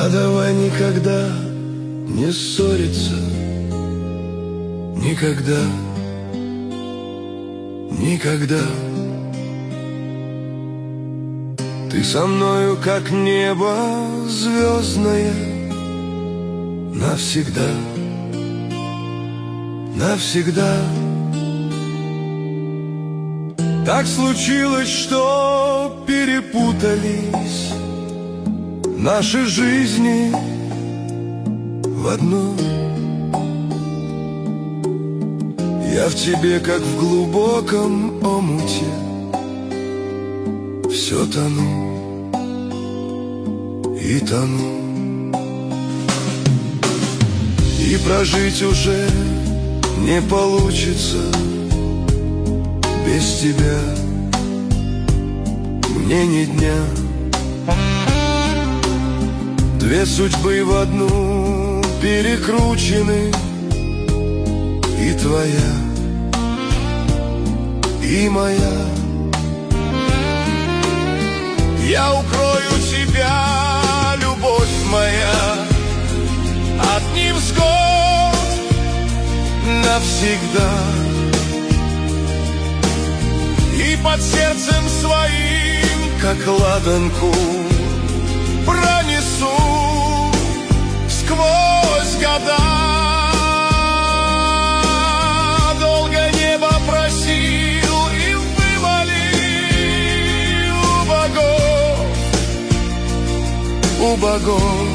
А давай никогда не ссориться, никогда, никогда. Ты со мною, как небо звездное, навсегда, навсегда. Так случилось, что перепутались наши жизни в одну. Я в тебе, как в глубоком омуте, все тону и тону. И прожить уже не получится без тебя, мне ни дня. Две судьбы в одну перекручены, и твоя, и моя. Я укрою тебя, любовь моя, от невзгод навсегда. И под сердцем своим, как ладанку, пронесу сквозь года. Долго небо просил и вымолил у богов.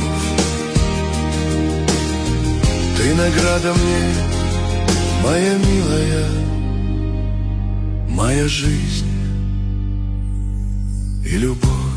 Ты награда мне, моя милая, моя жизнь и любовь.